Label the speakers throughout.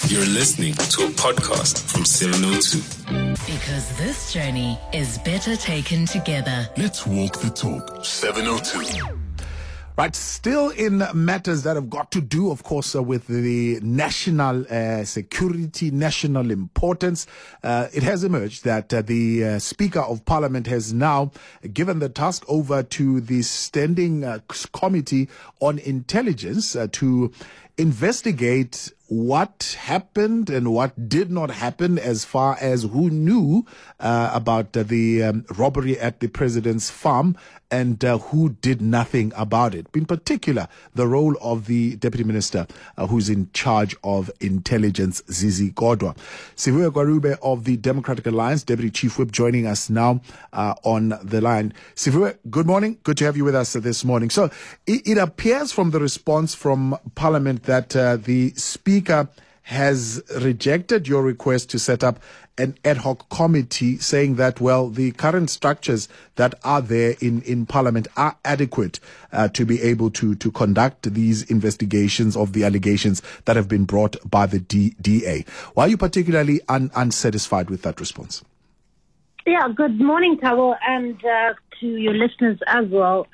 Speaker 1: You're listening to a podcast from 702.
Speaker 2: Because this journey is better taken together.
Speaker 1: Let's walk the talk. 702.
Speaker 3: Right, still in matters that have got to do, of course, with the national security, national importance. It has emerged that the Speaker of Parliament has now given the task over to the Standing Committee on Intelligence to investigate what happened and what did not happen as far as who knew about the robbery at the president's farm and who did nothing about it. In particular, the role of the Deputy Minister who's in charge of intelligence, Zizi Kodwa. Sivuya Gwarube of the Democratic Alliance, Deputy Chief Whip, joining us now on the line. Sivuya, good morning. Good to have you with us this morning. So it appears from the response from Parliament that the Speaker has rejected your request to set up an ad hoc committee, saying that, well, the current structures that are there in Parliament are adequate to be able to conduct these investigations of the allegations that have been brought by the DA. Why are you particularly unsatisfied with that response?
Speaker 4: Yeah, good morning, Tabo, and to your listeners as well.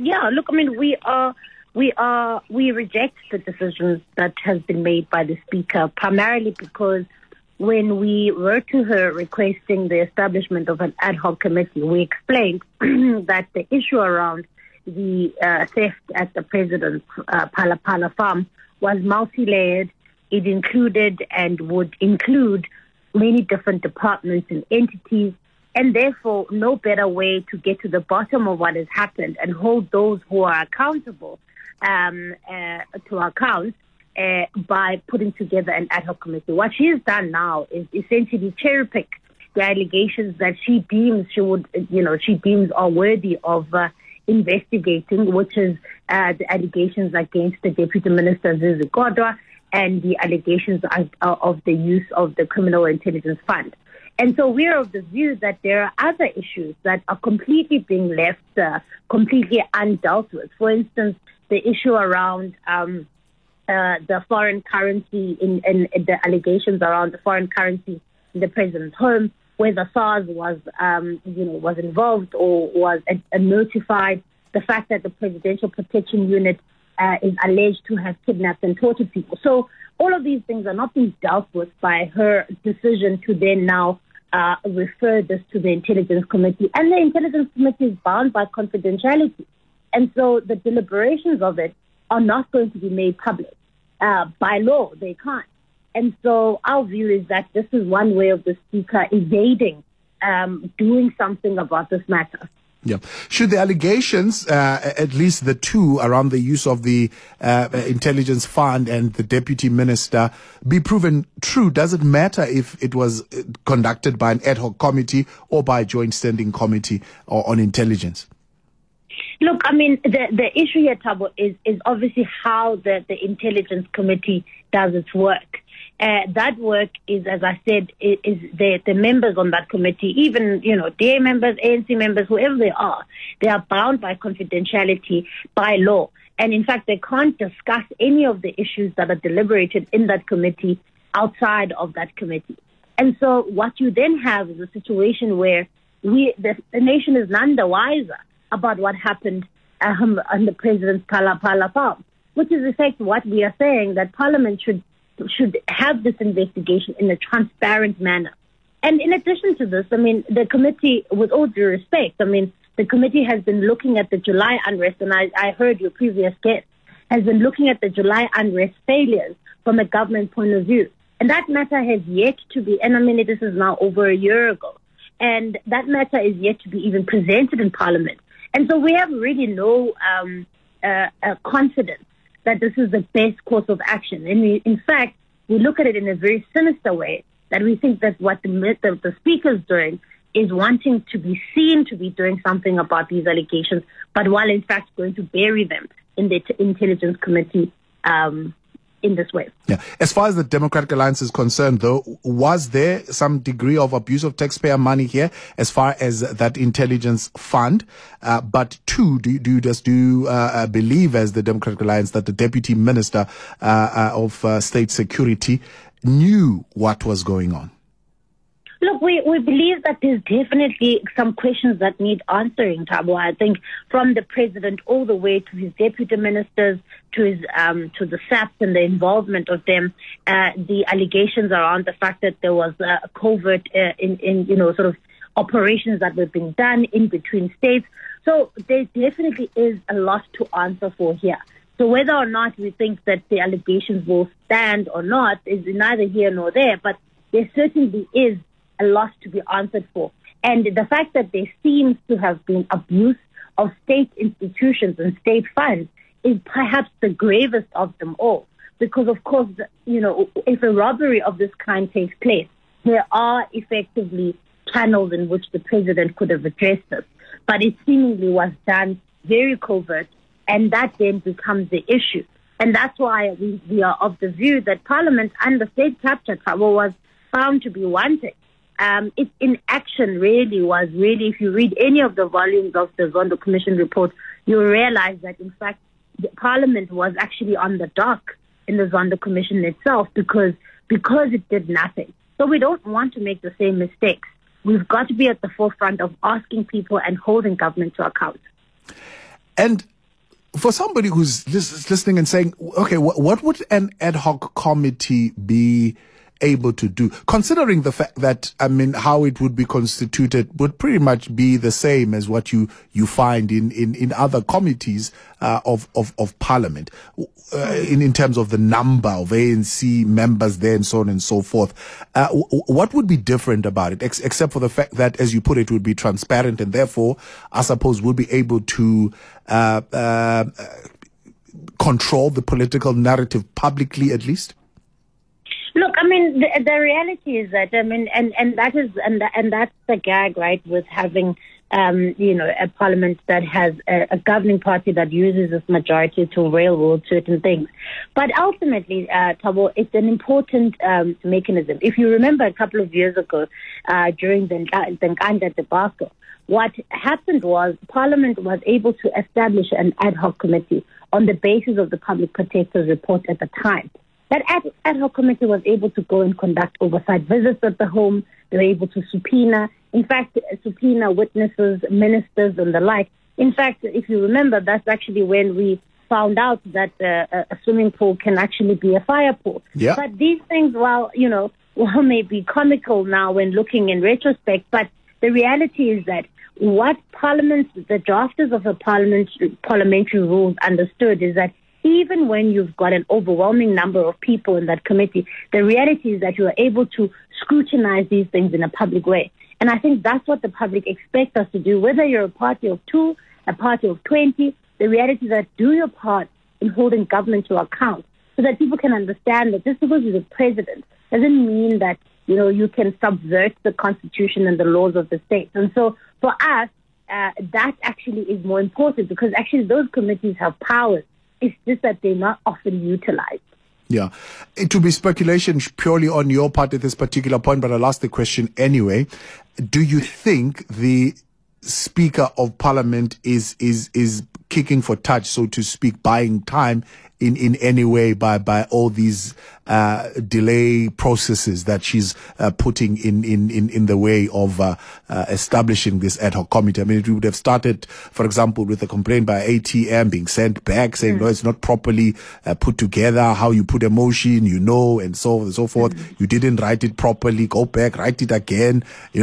Speaker 4: We reject the decisions that has been made by the Speaker, primarily because when we wrote to her requesting the establishment of an ad hoc committee, we explained that the issue around the theft at the President's Phala Phala farm was multi-layered. It included and would include many different departments and entities, and therefore no better way to get to the bottom of what has happened and hold those who are accountable to account by putting together an ad hoc committee. What she has done now is essentially cherry pick the allegations that she deems are worthy of investigating, which is the allegations against the Deputy Minister Zizi Kodwa and the allegations of the use of the Criminal Intelligence Fund. And so we're of the view that there are other issues that are completely being left completely undealt with. For instance, the issue around the foreign currency in the allegations around the foreign currency in the president's home, whether SARS was involved or was notified, the fact that the Presidential Protection Unit is alleged to have kidnapped and tortured people. So all of these things are not being dealt with by her decision to then now refer this to the Intelligence Committee. And the Intelligence Committee is bound by confidentiality. And so the deliberations of it are not going to be made public. By law, they can't. And so our view is that this is one way of the Speaker evading doing something about this matter.
Speaker 3: Yeah. Should the allegations, at least the two around the use of the intelligence fund and the deputy minister, be proven true? Does it matter if it was conducted by an ad hoc committee or by a joint standing committee or on intelligence?
Speaker 4: Look, I mean, the issue here, Tabo, is obviously how the Intelligence Committee does its work. That work is, as I said, is the members on that committee, even, DA members, ANC members, whoever they are bound by confidentiality by law. And in fact, they can't discuss any of the issues that are deliberated in that committee outside of that committee. And so what you then have is a situation where the nation is none the wiser about what happened on the President's Phala Phala farm, which is in fact what we are saying, that Parliament should have this investigation in a transparent manner. And in addition to this, I mean, the committee, with all due respect, the committee has been looking at the July unrest, and I heard your previous guest, has been looking at the July unrest failures from a government point of view. And that matter has yet to be, this is now over a year ago, and that matter is yet to be even presented in Parliament. And so we have really no confidence that this is the best course of action. And in fact, we look at it in a very sinister way, that we think that what the Speaker is doing is wanting to be seen to be doing something about these allegations, but while in fact going to bury them in the Intelligence Committee in this way.
Speaker 3: Yeah. As far as the Democratic Alliance is concerned, though, was there some degree of abuse of taxpayer money here as far as that intelligence fund? But two, do you believe, as the Democratic Alliance, that the Deputy Minister of State Security knew what was going on?
Speaker 4: Look, we believe that there's definitely some questions that need answering, Thabo. I think from the president all the way to his deputy ministers, to his to the SAPs and the involvement of them, the allegations around the fact that there was a covert in sort of operations that were being done in between states. So there definitely is a lot to answer for here. So whether or not we think that the allegations will stand or not is neither here nor there, but there certainly is a lot to be answered for. And the fact that there seems to have been abuse of state institutions and state funds is perhaps the gravest of them all. Because, of course, if a robbery of this kind takes place, there are effectively channels in which the president could have addressed this. But it seemingly was done very covert, and that then becomes the issue. And that's why we are of the view that Parliament and the state capture trouble was found to be wanting. Its inaction was if you read any of the volumes of the Zondo Commission report, you'll realize that, in fact, the Parliament was actually on the dock in the Zondo Commission itself because it did nothing. So we don't want to make the same mistakes. We've got to be at the forefront of asking people and holding government to account.
Speaker 3: And for somebody who's listening and saying, okay, what would an ad hoc committee be able to do, considering the fact that, how it would be constituted would pretty much be the same as what you find in other committees of Parliament, in terms of the number of ANC members there and so on and so forth. What would be different about it, except for the fact that, as you put it, would be transparent and therefore, I suppose, would be able to control the political narrative publicly, at least?
Speaker 4: Look, the reality is that, and that's the gag, right, with having, a parliament that has a governing party that uses its majority to railroad certain things. But ultimately, Thabo, it's an important mechanism. If you remember a couple of years ago, during the Nkandla debacle, what happened was Parliament was able to establish an ad hoc committee on the basis of the Public Protector's report at the time. That ad hoc committee was able to go and conduct oversight visits at the home. They were able to subpoena witnesses, ministers, and the like. In fact, if you remember, that's actually when we found out that a swimming pool can actually be a fire pool.
Speaker 3: Yeah.
Speaker 4: But these things, while may be comical now when looking in retrospect, but the reality is that what the drafters of the parliamentary rules understood is that even when you've got an overwhelming number of people in that committee, the reality is that you are able to scrutinize these things in a public way. And I think that's what the public expects us to do, whether you're a party of 2, a party of 20. The reality is that do your part in holding government to account so that people can understand that just because you're the president doesn't mean that, you can subvert the constitution and the laws of the state. And so for us, that actually is more important because actually those committees have powers. It's just that they're not often utilized.
Speaker 3: Yeah. It would be speculation purely on your part at this particular point, but I'll ask the question anyway. Do you think the Speaker of Parliament is kicking for touch, so to speak, buying time in any way by all these delay processes that she's putting in the way of establishing this ad hoc committee? It would have started, for example, with a complaint by ATM being sent back saying, no, it's not properly put together, how you put a motion, and so on and so forth. You didn't write it properly, go back, write it again,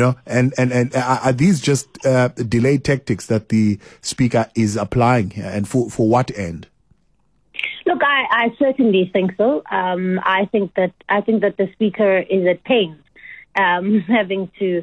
Speaker 3: and are these just delay tactics that the Speaker is applying here, and for what end?
Speaker 4: Look, I certainly think so. I think that the Speaker is at pains, having to,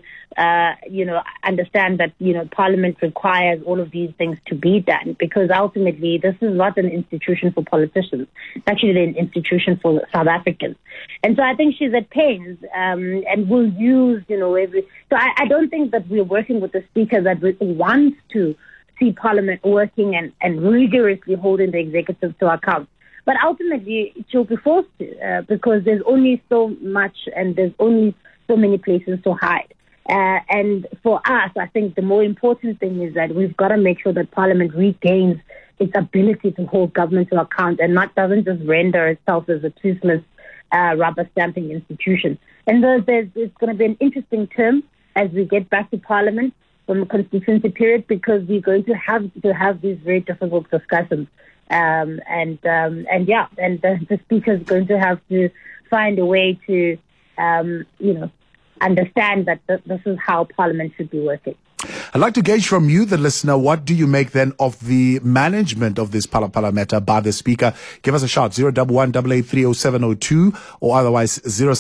Speaker 4: understand that, Parliament requires all of these things to be done because ultimately this is not an institution for politicians. It's actually an institution for South Africans. And so I think she's at pains, and will use, So I don't think that we're working with a Speaker that wants to see Parliament working and rigorously holding the executive to account. But ultimately, she'll be forced to because there's only so much and there's only so many places to hide. And for us, I think the more important thing is that we've got to make sure that Parliament regains its ability to hold government to account and doesn't just render itself as a toothless rubber stamping institution. And it's going to be an interesting term as we get back to Parliament from the constituency period, because we're going to have these very difficult discussions. The Speaker is going to have to find a way to, understand that this is how Parliament should be working.
Speaker 3: I'd like to gauge from you, the listener, what do you make then of the management of this Phala Phala matter by the Speaker? Give us a shout, 011-883-0702 or otherwise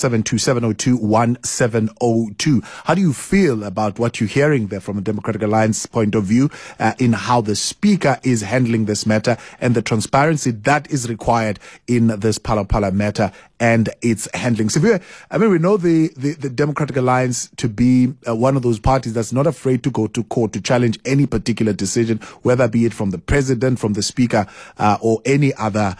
Speaker 3: 0727021702. How do you feel about what you're hearing there from a Democratic Alliance point of view in how the Speaker is handling this matter and the transparency that is required in this Phala Phala matter and its handling? So we know the Democratic Alliance to be one of those parties that's not afraid to go to court to challenge any particular decision, whether be it from the President, from the Speaker, or any other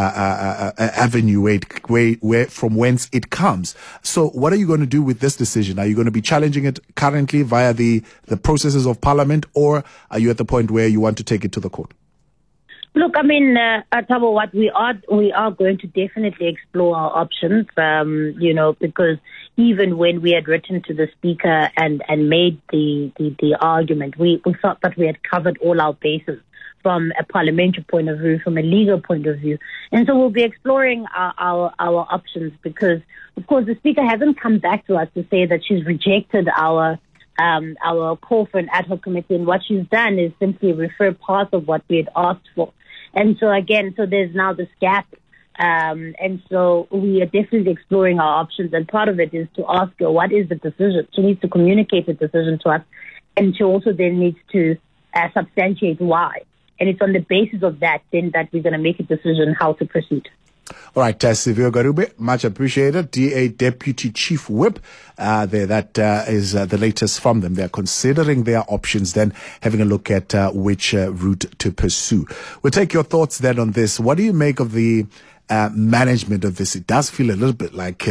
Speaker 3: avenue from whence it comes. So what are you going to do with this decision? Are you going to be challenging it currently via the processes of Parliament, or are you at the point where you want to take it to the court?
Speaker 4: Look, Thabo, what we are going to definitely explore our options, because even when we had written to the Speaker and made the argument, we thought that we had covered all our bases from a parliamentary point of view, from a legal point of view. And so we'll be exploring our options, because, of course, the Speaker hasn't come back to us to say that she's rejected our call for an ad hoc committee. And what she's done is simply refer part of what we had asked for. And so there's now this gap. And so we are definitely exploring our options. And part of it is to ask her, what is the decision? She needs to communicate the decision to us. And she also then needs to substantiate why. And it's on the basis of that then that we're going to make a decision how to proceed.
Speaker 3: All right, Sivyo Garube, much appreciated. DA Deputy Chief Whip. That is the latest from them. They're considering their options, then having a look at which route to pursue. We'll take your thoughts then on this. What do you make of the management of this? It does feel a little bit like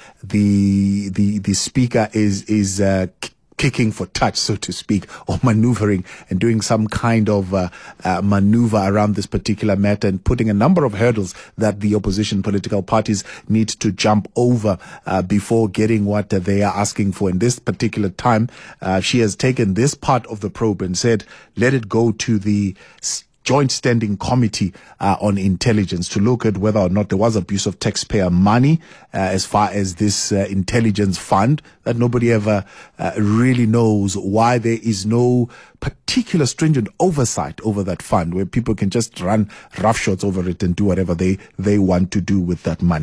Speaker 3: the Speaker is kicking for touch, so to speak, or maneuvering and doing some kind of maneuver around this particular matter and putting a number of hurdles that the opposition political parties need to jump over before getting what they are asking for. In this particular time, she has taken this part of the probe and said, let it go to the Joint Standing Committee on Intelligence to look at whether or not there was abuse of taxpayer money as far as this intelligence fund that nobody ever really knows why there is no particular stringent oversight over that fund, where people can just run roughshots over it and do whatever they want to do with that money.